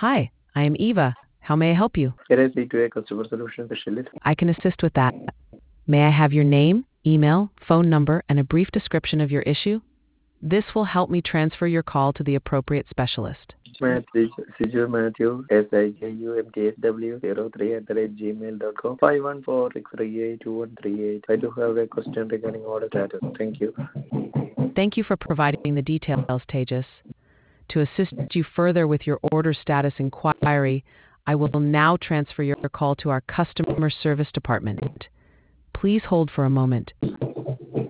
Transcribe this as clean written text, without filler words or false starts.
Hi, I am Eva. How may I help you? Can I speak to a customer solution specialist? I can assist with that. May I have your name, email, phone number, and a brief description of your issue? This will help me transfer your call to the appropriate specialist. Siju Matthew, SIJUMTSW03 514-638-2138. I do have a question regarding order status. Thank you. Thank you for providing the details, Tejas. To assist you further with your order status inquiry, I will now transfer your call to our customer service department. Please hold for a moment.